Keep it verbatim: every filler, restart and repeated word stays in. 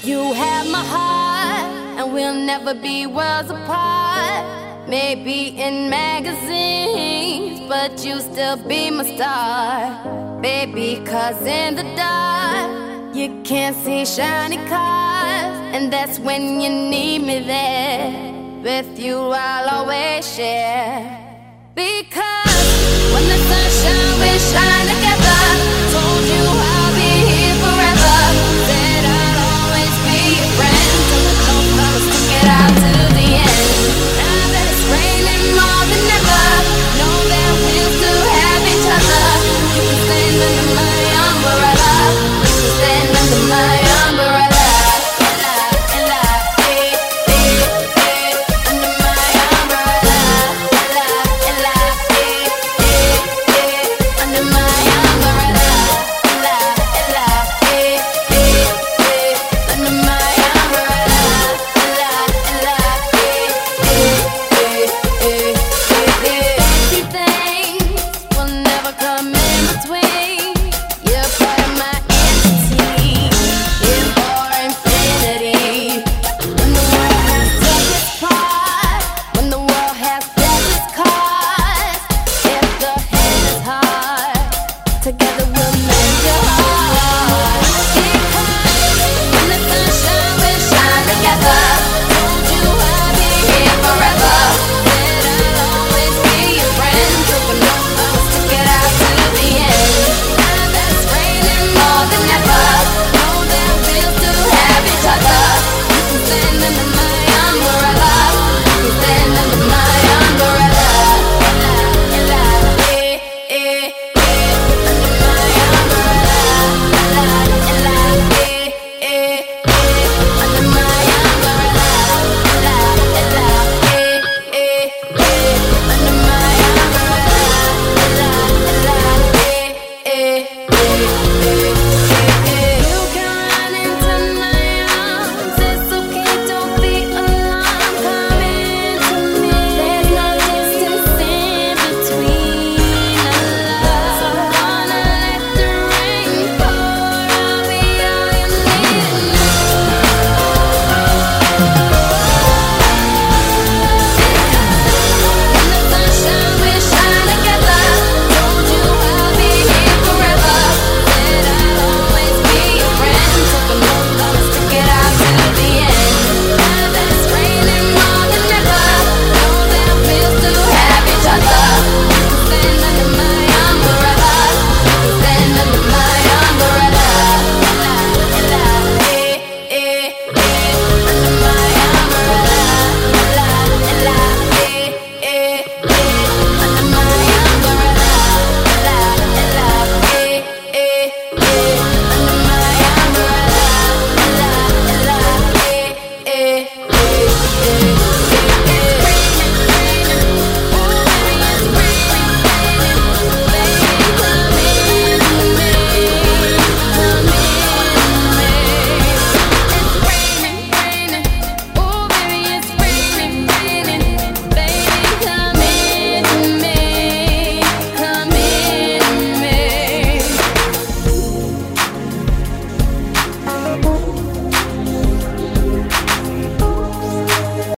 You have my heart, and we'll never be worlds apart. Maybe in magazines, but you still be my star. Baby, cause in the dark, you can't see shiny cars. And that's when you need me there. With you I'll always share. Because